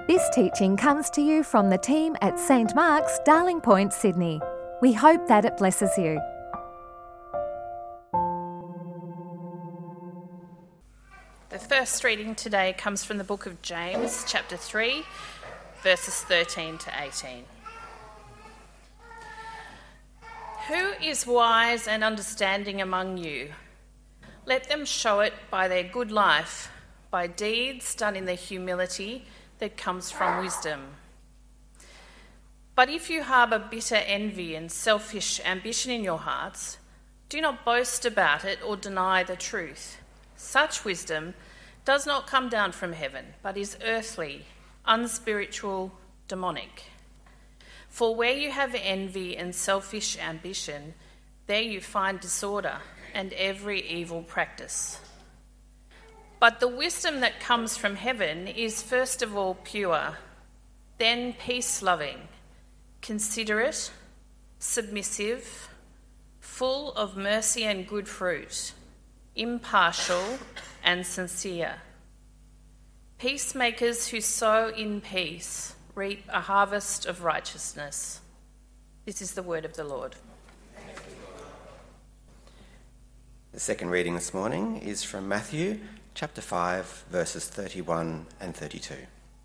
This teaching comes to you from the team at St Mark's, Darling Point, Sydney. We hope that it blesses you. The first reading today comes from the book of James, chapter 3, verses 13 to 18. Who is wise and understanding among you? Let them show it by their good life, by deeds done in the humility that comes from wisdom. But if you harbour bitter envy and selfish ambition in your hearts, do not boast about it or deny the truth. Such wisdom does not come down from heaven, but is earthly, unspiritual, demonic. For where you have envy and selfish ambition, there you find disorder and every evil practice. But the wisdom that comes from heaven is first of all pure, then peace-loving, considerate, submissive, full of mercy and good fruit, impartial and sincere. Peacemakers who sow in peace reap a harvest of righteousness. This is the word of the Lord. The second reading this morning is from Matthew chapter 5, verses 31 and 32.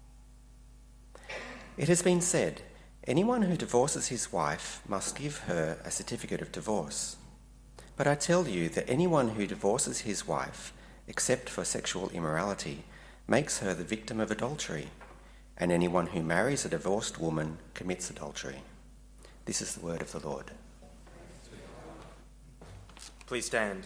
It has been said, anyone who divorces his wife must give her a certificate of divorce. But I tell you that anyone who divorces his wife, except for sexual immorality, makes her the victim of adultery, and anyone who marries a divorced woman commits adultery. This is the word of the Lord. Please stand.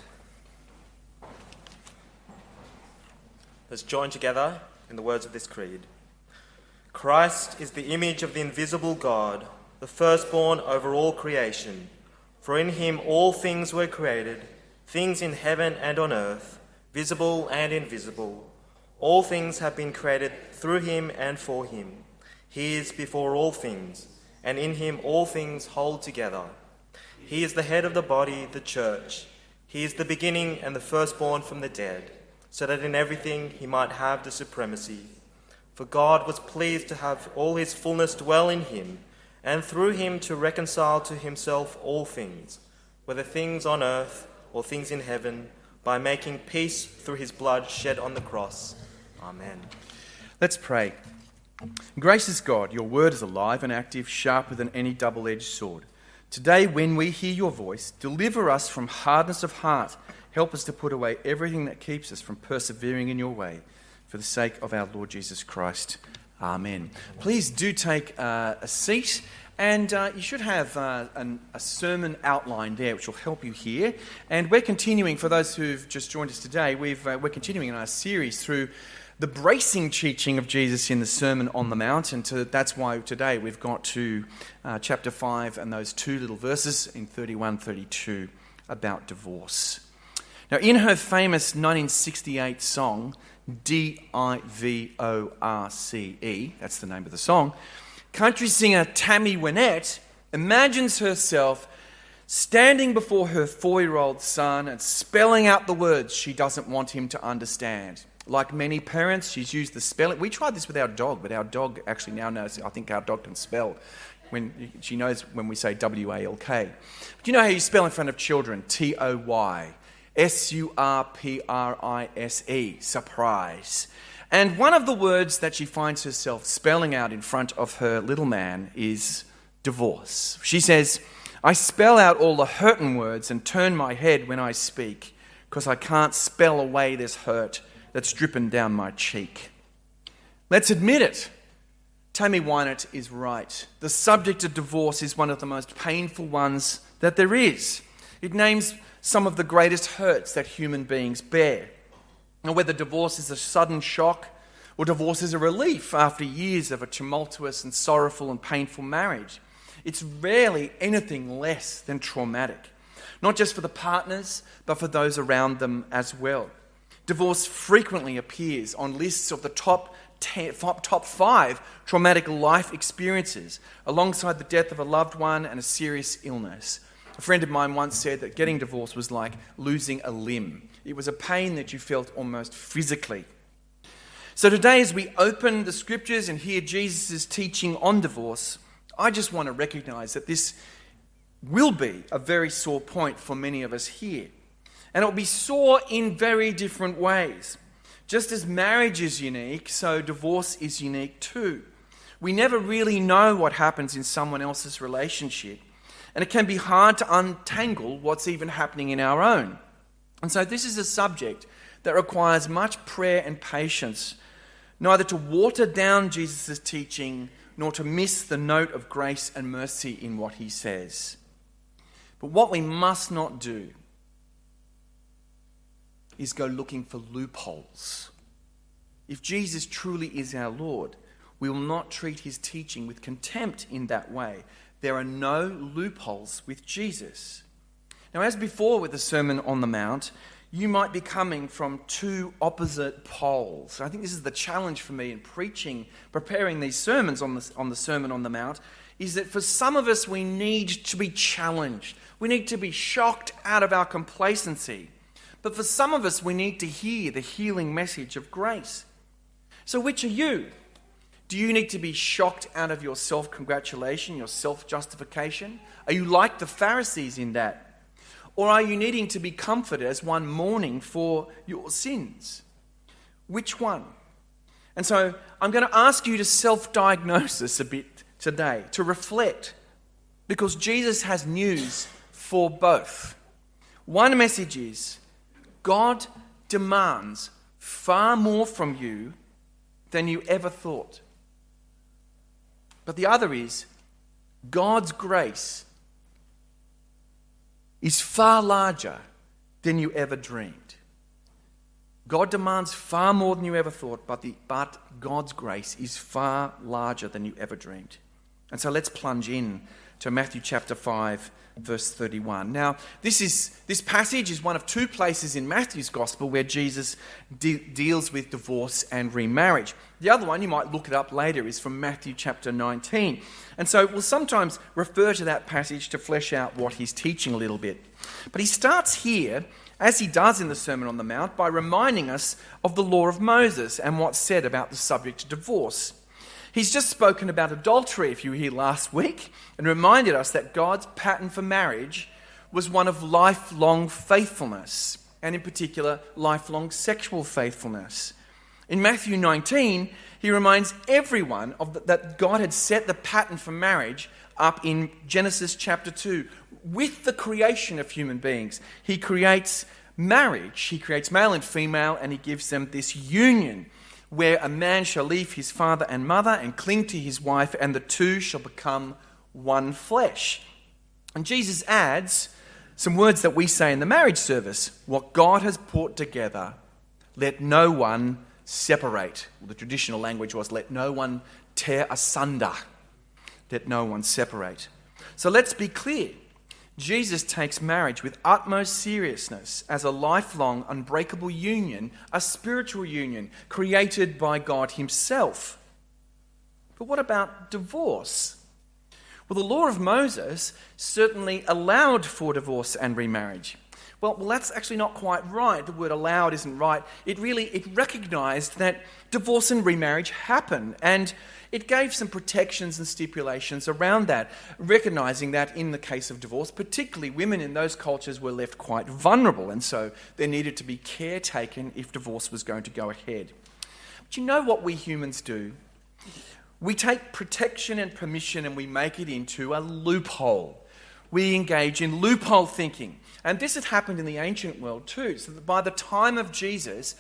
Let's join together in the words of this creed. Christ is the image of the invisible God, the firstborn over all creation. For in him all things were created, things in heaven and on earth, visible and invisible. All things have been created through him and for him. He is before all things, and in him all things hold together. He is the head of the body, the church. He is the beginning and the firstborn from the dead, so that in everything he might have the supremacy. For God was pleased to have all his fullness dwell in him, and through him to reconcile to himself all things, whether things on earth or things in heaven, by making peace through his blood shed on the cross. Amen. Let's pray. Gracious God, your word is alive and active, sharper than any double-edged sword. Today, when we hear your voice, deliver us from hardness of heart. Help us to put away everything that keeps us from persevering in your way. For the sake of our Lord Jesus Christ. Amen. Please do take a seat, and you should have a sermon outline there which will help you here. And we're continuing, for those who've just joined us today, we're continuing in our series through the bracing teaching of Jesus in the Sermon on the Mount, and that's why today we've got to chapter 5 and those two little verses in 31-32 about divorce. Now, in her famous 1968 song, Divorce, that's the name of the song, country singer Tammy Wynette imagines herself standing before her 4-year-old son and spelling out the words she doesn't want him to understand. Like many parents, she's used the spelling. We tried this with our dog, but our dog actually now knows, I think our dog can spell. She knows when we say W-A-L-K. Do you know how you spell in front of children? T-O-Y. S-U-R-P-R-I-S-E, surprise. And one of the words that she finds herself spelling out in front of her little man is divorce. She says, I spell out all the hurtin' words and turn my head when I speak, because I can't spell away this hurt that's dripping down my cheek. Let's admit it. Tammy Wynette is right. The subject of divorce is one of the most painful ones that there is. It names some of the greatest hurts that human beings bear. And whether divorce is a sudden shock or divorce is a relief after years of a tumultuous and sorrowful and painful marriage, it's rarely anything less than traumatic. Not just for the partners, but for those around them as well. Divorce frequently appears on lists of the top 5 traumatic life experiences, alongside the death of a loved one and a serious illness. A friend of mine once said that getting divorced was like losing a limb. It was a pain that you felt almost physically. So today, as we open the scriptures and hear Jesus' teaching on divorce, I just want to recognize that this will be a very sore point for many of us here. And it will be sore in very different ways. Just as marriage is unique, so divorce is unique too. We never really know what happens in someone else's relationship, and it can be hard to untangle what's even happening in our own. And so this is a subject that requires much prayer and patience, neither to water down Jesus' teaching nor to miss the note of grace and mercy in what he says. But what we must not do is go looking for loopholes. If Jesus truly is our Lord, we will not treat his teaching with contempt in that way. There are no loopholes with Jesus. Now, as before with the Sermon on the Mount, you might be coming from two opposite poles. I think this is the challenge for me in preparing these sermons on the Sermon on the Mount, is that for some of us we need to be challenged. We need to be shocked out of our complacency. But for some of us we need to hear the healing message of grace. So which are you? Do you need to be shocked out of your self-congratulation, your self-justification? Are you like the Pharisees in that? Or are you needing to be comforted as one mourning for your sins? Which one? And so I'm going to ask you to self-diagnose this a bit today, to reflect, because Jesus has news for both. One message is, God demands far more from you than you ever thought. But the other is, God's grace is far larger than you ever dreamed. God demands far more than you ever thought, but God's grace is far larger than you ever dreamed. And so let's plunge in to Matthew chapter 5, verse 31. Now, this passage is one of two places in Matthew's gospel where Jesus deals with divorce and remarriage. The other one, you might look it up later, is from Matthew chapter 19. And so we'll sometimes refer to that passage to flesh out what he's teaching a little bit. But he starts here, as he does in the Sermon on the Mount, by reminding us of the law of Moses and what's said about the subject of divorce. He's just spoken about adultery, if you were here last week, and reminded us that God's pattern for marriage was one of lifelong faithfulness, and in particular, lifelong sexual faithfulness. In Matthew 19, he reminds everyone that God had set the pattern for marriage up in Genesis chapter 2 with the creation of human beings. He creates marriage, he creates male and female, and he gives them this union where a man shall leave his father and mother and cling to his wife, and the two shall become one flesh. And Jesus adds some words that we say in the marriage service. What God has put together, let no one separate. Well, the traditional language was, let no one tear asunder. Let no one separate. So let's be clear. Jesus takes marriage with utmost seriousness as a lifelong, unbreakable union, a spiritual union created by God himself. But what about divorce? Well, the law of Moses certainly allowed for divorce and remarriage. Well, that's actually not quite right. The word allowed isn't right. It recognized that divorce and remarriage happen, and it gave some protections and stipulations around that, recognizing that in the case of divorce, particularly women in those cultures were left quite vulnerable, and so there needed to be care taken if divorce was going to go ahead. But you know what we humans do? We take protection and permission and we make it into a loophole. We engage in loophole thinking. And this had happened in the ancient world too, so that by the time of Jesus,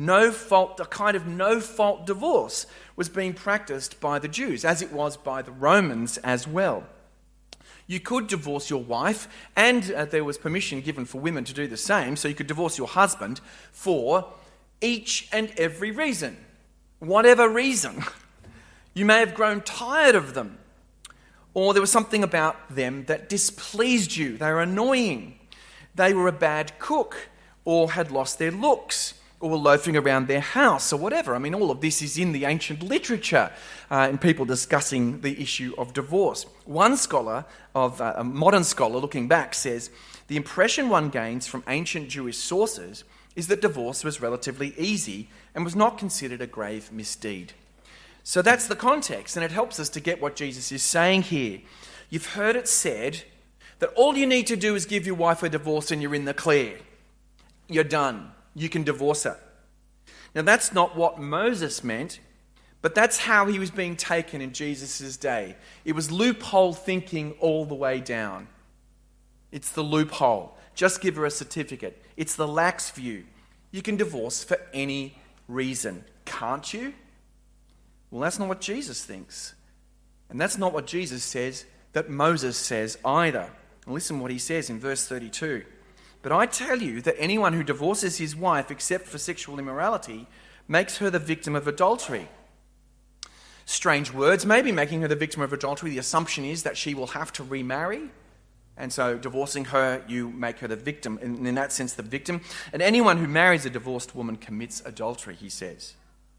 a kind of no-fault divorce was being practiced by the Jews, as it was by the Romans as well. You could divorce your wife, and there was permission given for women to do the same, so you could divorce your husband for each and every reason. Whatever reason. You may have grown tired of them, or there was something about them that displeased you. They were annoying. They were a bad cook, or had lost their looks, or were loafing around their house, or whatever. I mean, all of this is in the ancient literature, and people discussing the issue of divorce. One scholar, a modern scholar looking back, says, the impression one gains from ancient Jewish sources is that divorce was relatively easy and was not considered a grave misdeed. So that's the context, and it helps us to get what Jesus is saying here. You've heard it said that all you need to do is give your wife a divorce and you're in the clear. You're done. You can divorce her. Now that's not what Moses meant, but that's how he was being taken in Jesus' day. It was loophole thinking all the way down. It's the loophole. Just give her a certificate. It's the lax view. You can divorce for any reason, can't you? Well, that's not what Jesus thinks. And that's not what Jesus says that Moses says either. And listen what he says in verse 32. But I tell you that anyone who divorces his wife except for sexual immorality makes her the victim of adultery. Strange words, maybe making her the victim of adultery. The assumption is that she will have to remarry. And so divorcing her, you make her the victim. And in that sense, the victim. And anyone who marries a divorced woman commits adultery, he says.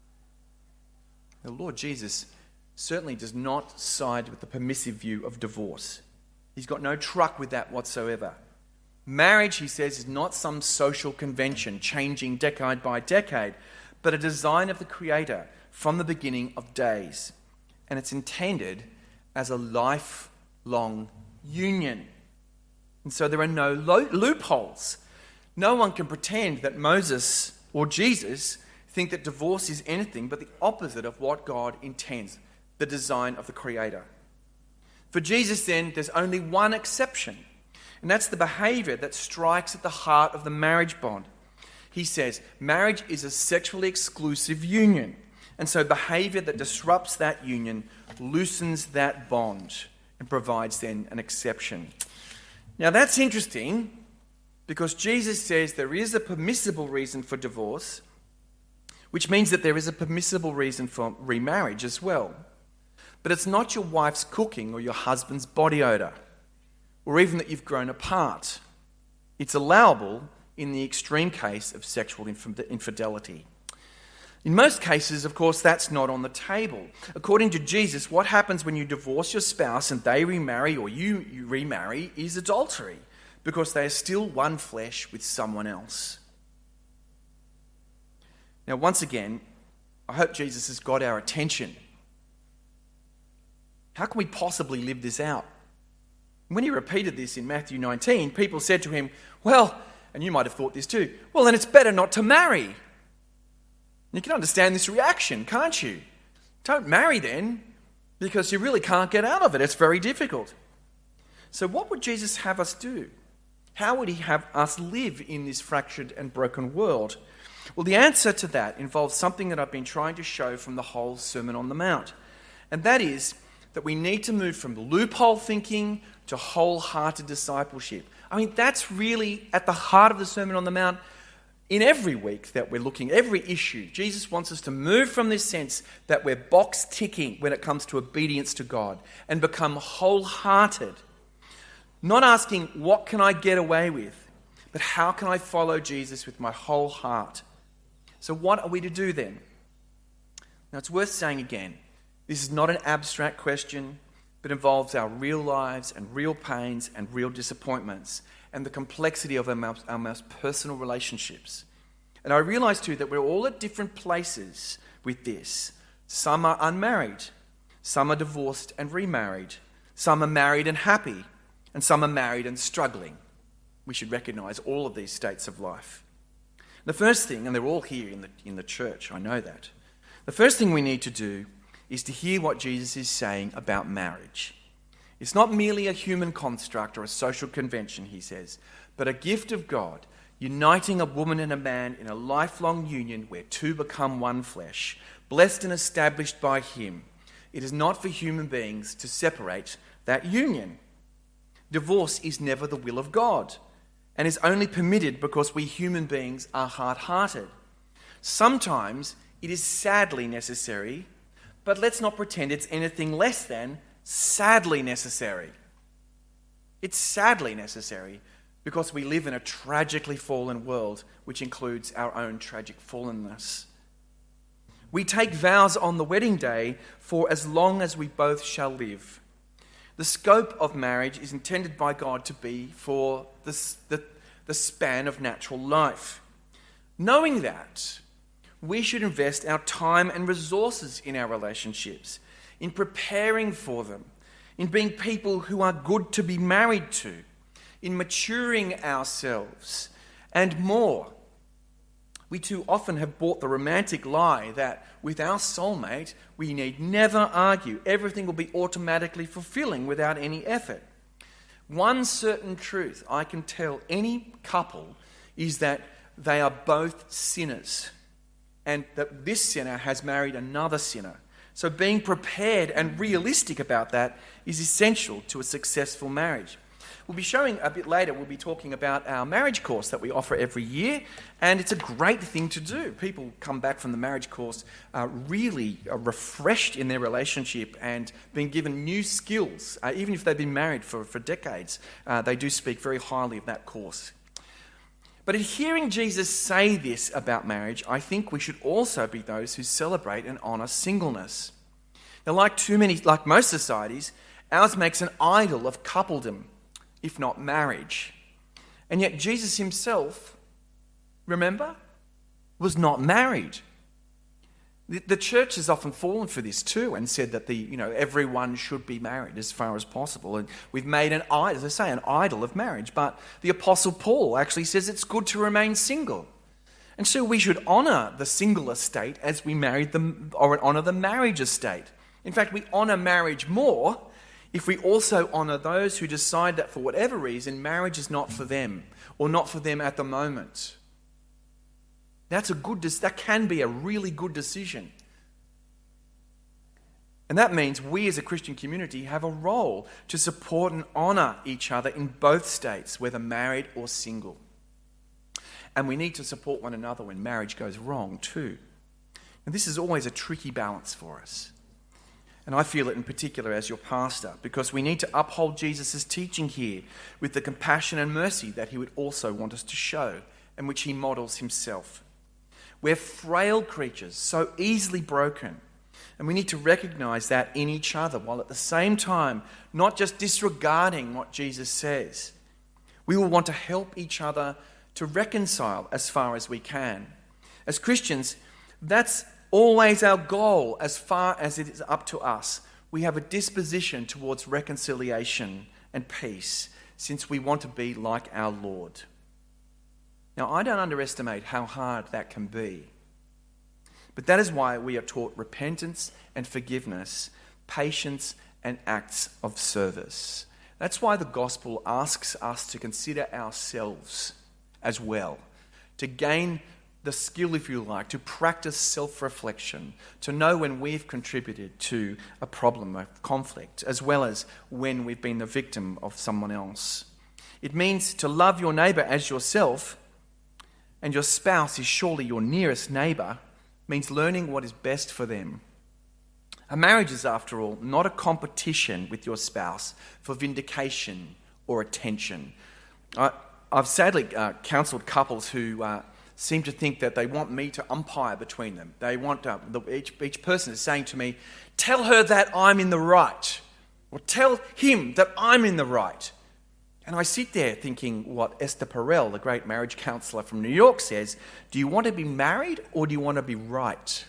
The Lord Jesus certainly does not side with the permissive view of divorce. He's got no truck with that whatsoever. Marriage, he says, is not some social convention changing decade by decade, but a design of the Creator from the beginning of days. And it's intended as a lifelong union. And so there are no loopholes. No one can pretend that Moses or Jesus think that divorce is anything but the opposite of what God intends, the design of the Creator. For Jesus, then, there's only one exception, and that's the behavior that strikes at the heart of the marriage bond. He says, marriage is a sexually exclusive union, and so behavior that disrupts that union loosens that bond and provides then an exception. Now that's interesting because Jesus says there is a permissible reason for divorce, which means that there is a permissible reason for remarriage as well. But it's not your wife's cooking or your husband's body odour, or even that you've grown apart. It's allowable in the extreme case of sexual infidelity. In most cases, of course, that's not on the table. According to Jesus, what happens when you divorce your spouse and they remarry or you remarry is adultery, because they are still one flesh with someone else. Now, once again, I hope Jesus has got our attention. How can we possibly live this out? When he repeated this in Matthew 19, people said to him, well, and you might have thought this too, well, then it's better not to marry. You can understand this reaction, can't you? Don't marry then, because you really can't get out of it. It's very difficult. So what would Jesus have us do? How would he have us live in this fractured and broken world? Well, the answer to that involves something that I've been trying to show from the whole Sermon on the Mount. And that is that we need to move from loophole thinking to wholehearted discipleship. I mean, that's really at the heart of the Sermon on the Mount in every week that we're looking, every issue. Jesus wants us to move from this sense that we're box ticking when it comes to obedience to God and become wholehearted. Not asking, what can I get away with? But how can I follow Jesus with my whole heart? So what are we to do then? Now it's worth saying again, this is not an abstract question, but involves our real lives and real pains and real disappointments and the complexity of our most personal relationships. And I realise too that we're all at different places with this. Some are unmarried, some are divorced and remarried, some are married and happy, and some are married and struggling. We should recognise all of these states of life. The first thing, and they're all here in the church, I know that. The first thing we need to do is to hear what Jesus is saying about marriage. It's not merely a human construct or a social convention, he says, but a gift of God, uniting a woman and a man in a lifelong union where two become one flesh, blessed and established by him. It is not for human beings to separate that union. Divorce is never the will of God and is only permitted because we human beings are hard-hearted. Sometimes it is sadly necessary, but let's not pretend it's anything less than sadly necessary. It's sadly necessary because we live in a tragically fallen world, which includes our own tragic fallenness. We take vows on the wedding day for as long as we both shall live. The scope of marriage is intended by God to be for the span of natural life. Knowing that, we should invest our time and resources in our relationships, in preparing for them, in being people who are good to be married to, in maturing ourselves, and more. We too often have bought the romantic lie that with our soulmate, we need never argue. Everything will be automatically fulfilling without any effort. One certain truth I can tell any couple is that they are both sinners, and that this sinner has married another sinner. So being prepared and realistic about that is essential to a successful marriage. We'll be showing a bit later, we'll be talking about our marriage course that we offer every year, and it's a great thing to do. People come back from the marriage course really refreshed in their relationship and being given new skills. Even if they've been married for decades, they do speak very highly of that course. But in hearing Jesus say this about marriage, I think we should also be those who celebrate and honour singleness. Now, like most societies, ours makes an idol of coupledom, if not marriage. And yet Jesus himself, remember, was not married. The church has often fallen for this too and said that everyone should be married as far as possible. And we've made an idol of marriage. But the Apostle Paul actually says it's good to remain single. And so we should honour the single estate as we honour the marriage estate. In fact, we honour marriage more if we also honour those who decide that for whatever reason marriage is not for them or not for them at the moment. That can be a really good decision. And that means we as a Christian community have a role to support and honour each other in both states, whether married or single. And we need to support one another when marriage goes wrong too. And this is always a tricky balance for us. And I feel it in particular as your pastor, because we need to uphold Jesus' teaching here with the compassion and mercy that he would also want us to show, and which he models himself. We're frail creatures, so easily broken, and we need to recognise that in each other, while at the same time not just disregarding what Jesus says. We will want to help each other to reconcile as far as we can. As Christians, that's always our goal as far as it is up to us. We have a disposition towards reconciliation and peace, since we want to be like our Lord. Now, I don't underestimate how hard that can be. But that is why we are taught repentance and forgiveness, patience and acts of service. That's why the gospel asks us to consider ourselves as well, to gain the skill, if you like, to practice self-reflection, to know when we've contributed to a problem, a conflict, as well as when we've been the victim of someone else. It means to love your neighbour as yourself, and your spouse is surely your nearest neighbour, means learning what is best for them. A marriage is, after all, not a competition with your spouse for vindication or attention. I've sadly counselled couples who seem to think that they want me to umpire between them. They want each person is saying to me, tell her that I'm in the right, or tell him that I'm in the right. And I sit there thinking what Esther Perel, the great marriage counsellor from New York, says, do you want to be married or do you want to be right?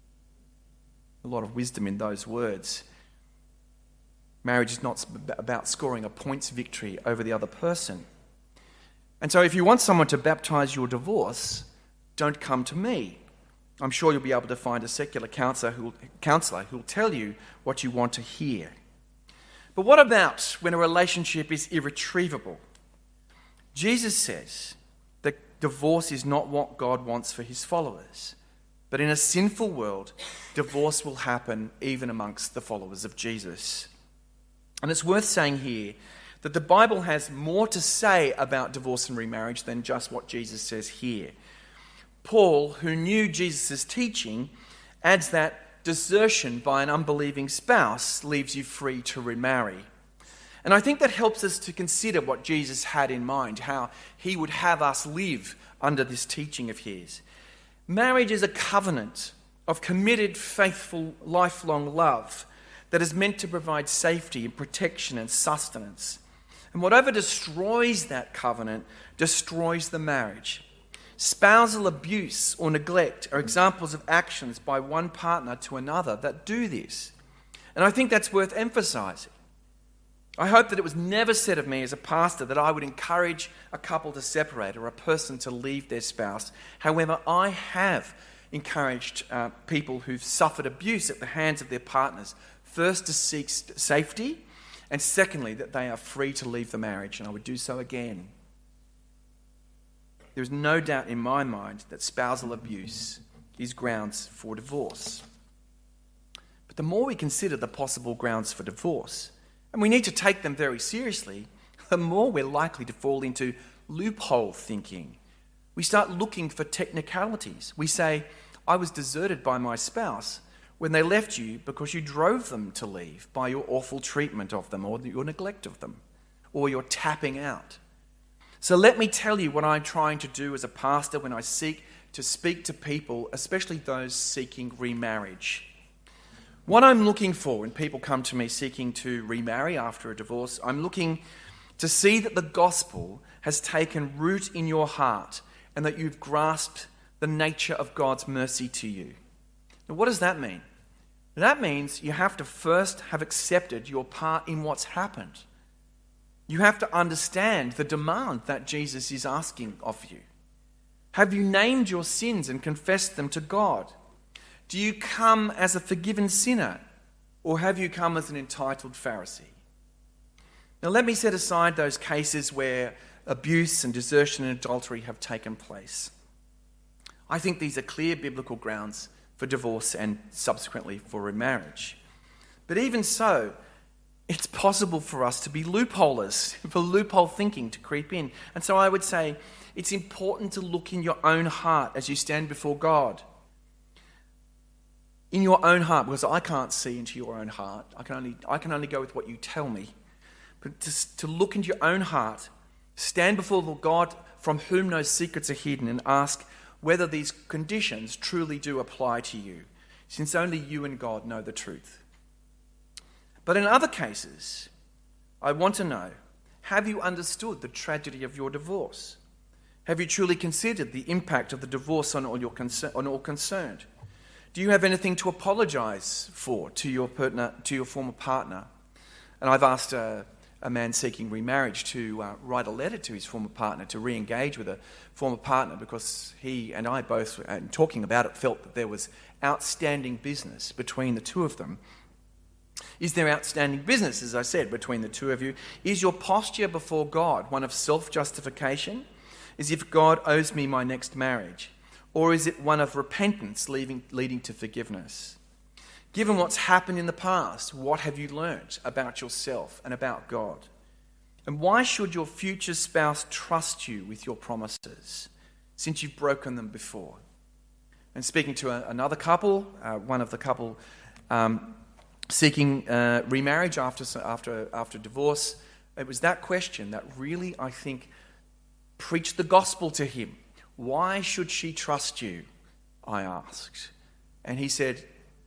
A lot of wisdom in those words. Marriage is not about scoring a points victory over the other person. And so if you want someone to baptise your divorce, don't come to me. I'm sure you'll be able to find a secular counsellor who will tell you what you want to hear. But what about when a relationship is irretrievable? Jesus says that divorce is not what God wants for his followers. But in a sinful world, divorce will happen even amongst the followers of Jesus. And it's worth saying here that the Bible has more to say about divorce and remarriage than just what Jesus says here. Paul, who knew Jesus' teaching, adds that desertion by an unbelieving spouse leaves you free to remarry. And I think that helps us to consider what Jesus had in mind, how he would have us live under this teaching of his. Marriage is a covenant of committed, faithful, lifelong love that is meant to provide safety and protection and sustenance. And whatever destroys that covenant destroys the marriage. Spousal abuse or neglect are examples of actions by one partner to another that do this. And I think that's worth emphasising. I hope that it was never said of me as a pastor that I would encourage a couple to separate or a person to leave their spouse. However, I have encouraged people who've suffered abuse at the hands of their partners, first to seek safety, and secondly, that they are free to leave the marriage, and I would do so again. There is no doubt in my mind that spousal abuse is grounds for divorce. But the more we consider the possible grounds for divorce, and we need to take them very seriously, the more we're likely to fall into loophole thinking. We start looking for technicalities. We say, I was deserted by my spouse when they left you because you drove them to leave by your awful treatment of them or your neglect of them or your tapping out. So let me tell you what I'm trying to do as a pastor when I seek to speak to people, especially those seeking remarriage. What I'm looking for when people come to me seeking to remarry after a divorce, I'm looking to see that the gospel has taken root in your heart and that you've grasped the nature of God's mercy to you. Now, what does that mean? That means you have to first have accepted your part in what's happened. You have to understand the demand that Jesus is asking of you. Have you named your sins and confessed them to God? Do you come as a forgiven sinner, or have you come as an entitled Pharisee? Now let me set aside those cases where abuse and desertion and adultery have taken place. I think these are clear biblical grounds for divorce and subsequently for remarriage. But even so, it's possible for us to be loopholers, for loophole thinking to creep in. And so I would say it's important to look in your own heart as you stand before God. In your own heart, because I can't see into your own heart. I can only go with what you tell me. But to look into your own heart, stand before the God from whom no secrets are hidden, and ask whether these conditions truly do apply to you, since only you and God know the truth. But in other cases, I want to know, have you understood the tragedy of your divorce? Have you truly considered the impact of the divorce on all concerned? Do you have anything to apologise for to your former partner? And I've asked a man seeking remarriage to write a letter to his former partner, to re-engage with a former partner, because he and I both, talking about it, felt that there was outstanding business between the two of them. Is there outstanding business, as I said, between the two of you? Is your posture before God one of self-justification, as if God owes me my next marriage? Or is it one of repentance leading to forgiveness? Given what's happened in the past, what have you learnt about yourself and about God? And why should your future spouse trust you with your promises, since you've broken them before? And speaking to another couple, one of the couple seeking remarriage after divorce, it was that question that really, I think, preached the gospel to him. Why should she trust you? I asked. And he said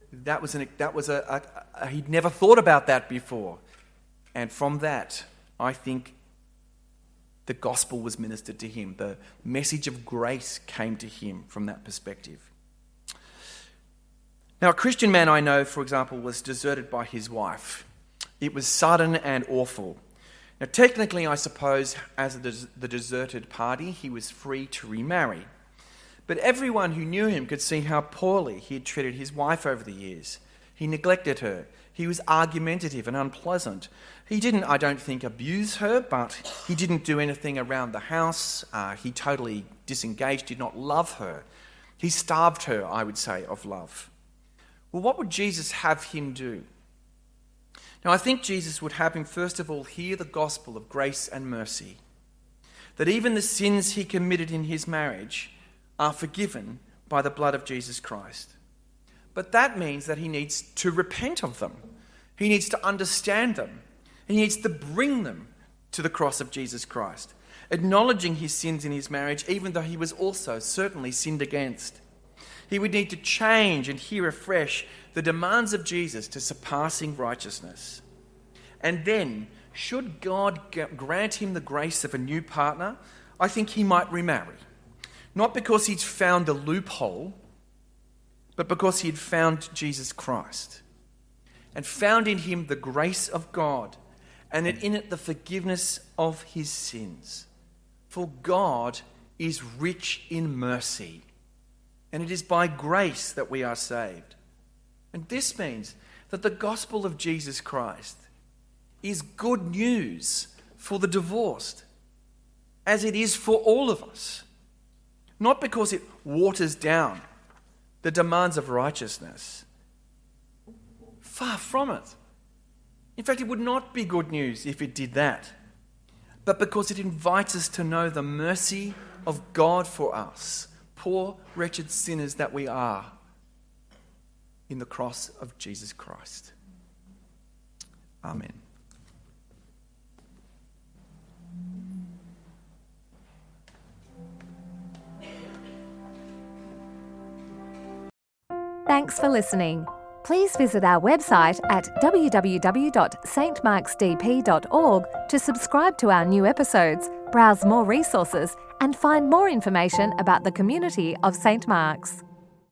he'd never thought about that before. And from that, I think the gospel was ministered to him. The message of grace came to him from that perspective. Now, a Christian man I know, for example, was deserted by his wife. It was sudden and awful. Now, technically, I suppose, as the deserted party, he was free to remarry. But everyone who knew him could see how poorly he had treated his wife over the years. He neglected her. He was argumentative and unpleasant. He didn't, I don't think, abuse her, but he didn't do anything around the house. He totally disengaged, did not love her. He starved her, I would say, of love. Well, what would Jesus have him do? Now, I think Jesus would have him, first of all, hear the gospel of grace and mercy, that even the sins he committed in his marriage are forgiven by the blood of Jesus Christ. But that means that he needs to repent of them. He needs to understand them. He needs to bring them to the cross of Jesus Christ, acknowledging his sins in his marriage, even though he was also certainly sinned against. He would need to change and hear afresh the demands of Jesus to surpassing righteousness. And then, should God grant him the grace of a new partner, I think he might remarry. not because he'd found a loophole, but because he had found Jesus Christ and found in him the grace of God and in it the forgiveness of his sins. For God is rich in mercy, and it is by grace that we are saved. And this means that the gospel of Jesus Christ is good news for the divorced, as it is for all of us. Not because it waters down the demands of righteousness. Far from it. In fact, it would not be good news if it did that. But because it invites us to know the mercy of God for us, poor, wretched sinners that we are, in the cross of Jesus Christ. Amen. Thanks for listening. Please visit our website at www.stmarksdp.org to subscribe to our new episodes, browse more resources, and find more information about the community of St. Mark's.